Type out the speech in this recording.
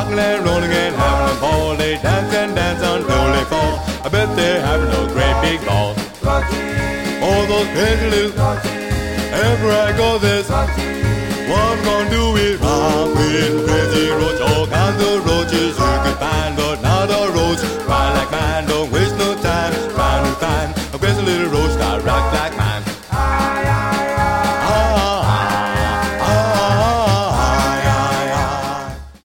rocking and rolling and having a ball. They dance and dance until they fall. I bet they're having a great big ball. All those crazy little, everywhere I go this, what I'm gonna do is rock with Crazy Roach. All kinds of roaches you can find, but not a roach quite like mine. Don't waste no time trying to find a crazy little roach that rocks like mine.